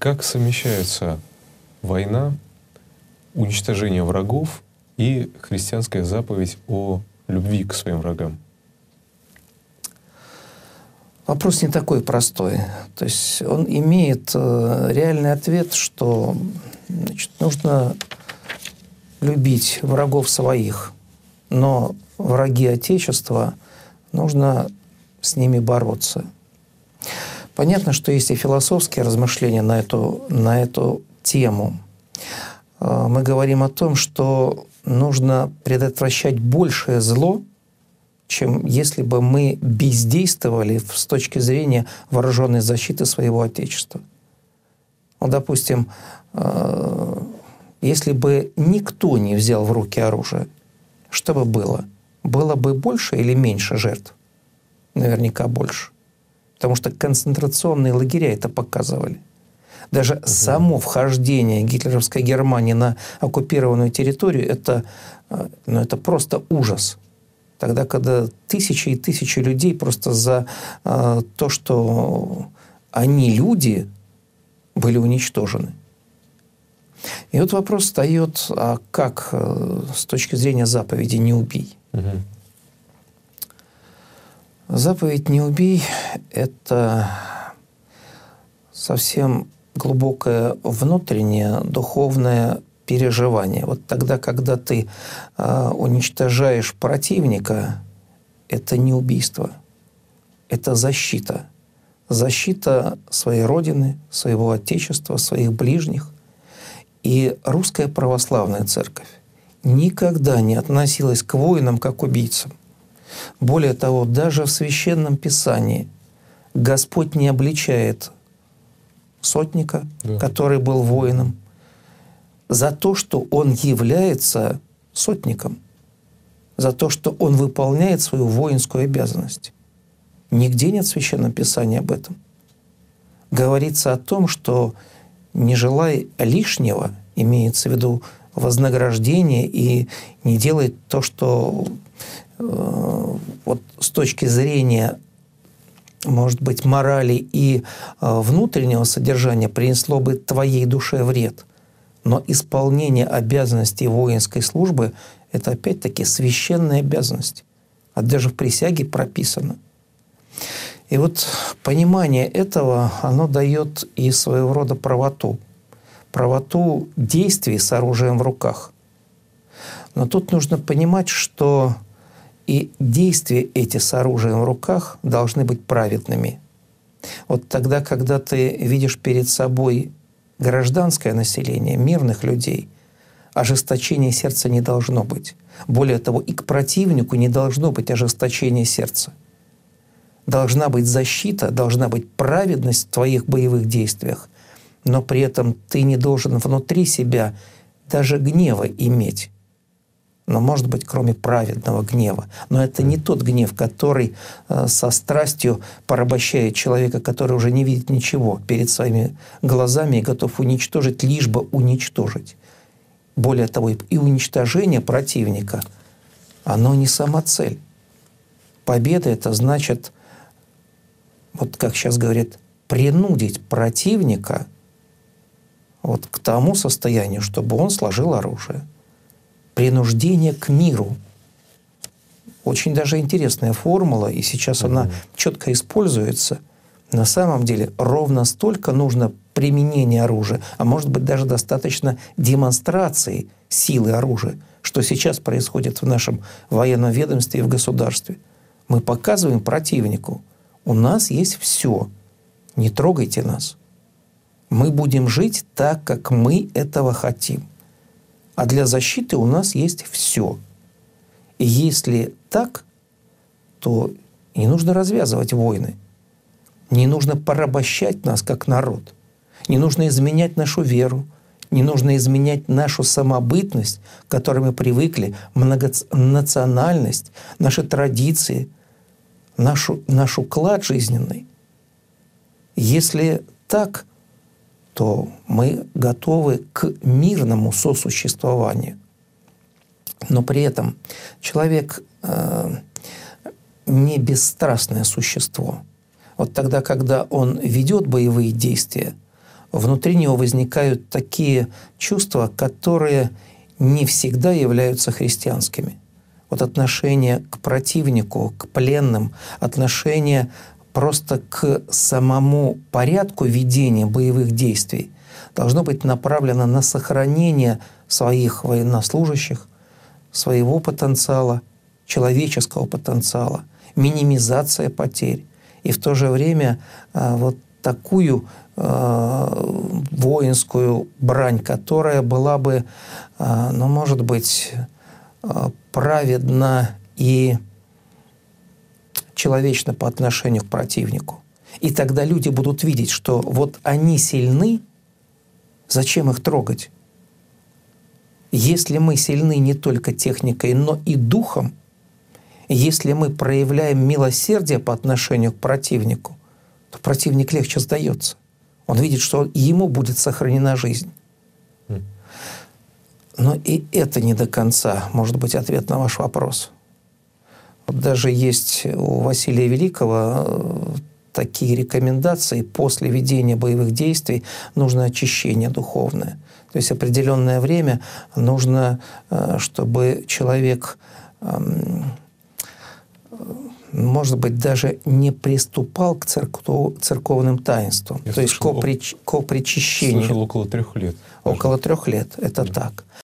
как совмещается война, уничтожение врагов и христианская заповедь о любви к своим врагам? Вопрос не такой простой. То есть он имеет реальный ответ, что нужно любить врагов своих, но враги Отечества, нужно с ними бороться. Понятно, что есть и философские размышления на эту тему. Мы говорим о том, что нужно предотвращать большее зло, чем если бы мы бездействовали с точки зрения вооруженной защиты своего Отечества. Ну, допустим, если бы никто не взял в руки оружие, что бы было? Было бы больше или меньше жертв? Наверняка больше. Потому что концентрационные лагеря это показывали. Даже само вхождение гитлеровской Германии на оккупированную территорию это просто ужас. Тогда, когда тысячи и тысячи людей просто за то, что они люди, были уничтожены. И вот вопрос встает, а как с точки зрения заповеди «не убий»? Заповедь «не убий» — это совсем глубокое внутреннее духовное переживание. Вот тогда, когда ты уничтожаешь противника, это не убийство, это защита. Защита своей Родины, своего Отечества, своих ближних. И Русская Православная Церковь никогда не относилась к воинам как к убийцам. Более того, даже в Священном Писании Господь не обличает сотника, который был воином, за то, что он является сотником, за то, что он выполняет свою воинскую обязанность. Нигде нет в Священном Писании об этом. Говорится о том, что не желай лишнего, имеется в виду вознаграждение, и не делай то, что вот с точки зрения, может быть, морали и внутреннего содержания принесло бы твоей душе вред. Но исполнение обязанностей воинской службы — это опять-таки священная обязанность. А даже в присяге прописано. И вот понимание этого, оно дает и своего рода правоту. Правоту действий с оружием в руках. Но тут нужно понимать, что и действия эти с оружием в руках должны быть праведными. Вот тогда, когда ты видишь перед собой гражданское население, мирных людей, ожесточения сердца не должно быть. Более того, и к противнику не должно быть ожесточения сердца. Должна быть защита, должна быть праведность в твоих боевых действиях, но при этом ты не должен внутри себя даже гнева иметь. Но, может быть, кроме праведного гнева. Но это не тот гнев, который со страстью порабощает человека, который уже не видит ничего перед своими глазами и готов уничтожить, лишь бы уничтожить. Более того, и уничтожение противника, оно не самоцель. Победа — это значит, вот как сейчас говорят, принудить противника вот к тому состоянию, чтобы он сложил оружие. Принуждение к миру. Очень даже интересная формула, и сейчас она четко используется. На самом деле ровно столько нужно применения оружия, а может быть даже достаточно демонстрации силы оружия, что сейчас происходит в нашем военном ведомстве и в государстве. Мы показываем противнику: у нас есть все, не трогайте нас. Мы будем жить так, как мы этого хотим. А для защиты у нас есть все. И если так, то не нужно развязывать войны. Не нужно порабощать нас как народ. Не нужно изменять нашу веру. Не нужно изменять нашу самобытность, к которой мы привыкли, многонациональность, наши традиции, наш уклад жизненный. Если так, то мы готовы к мирному сосуществованию. Но при этом человек не бесстрастное существо. Вот тогда, когда он ведет боевые действия, внутри него возникают такие чувства, которые не всегда являются христианскими. Вот отношение к противнику, к пленным, отношение просто к самому порядку ведения боевых действий должно быть направлено на сохранение своих военнослужащих, своего потенциала, человеческого потенциала, минимизация потерь. И в то же время вот такую воинскую брань, которая была бы, ну, может быть, праведна и человечно по отношению к противнику. И тогда люди будут видеть, что вот они сильны, зачем их трогать? Если мы сильны не только техникой, но и духом, если мы проявляем милосердие по отношению к противнику, то противник легче сдается. Он видит, что ему будет сохранена жизнь. Но и это не до конца может быть ответ на ваш вопрос. Вот даже есть у Василия Великого такие рекомендации: после ведения боевых действий нужно очищение духовное. То есть определенное время нужно, чтобы человек, может быть, даже не приступал к церковным таинствам. То есть к причащению. Слышал, около 3 лет. Около 3 лет, это так.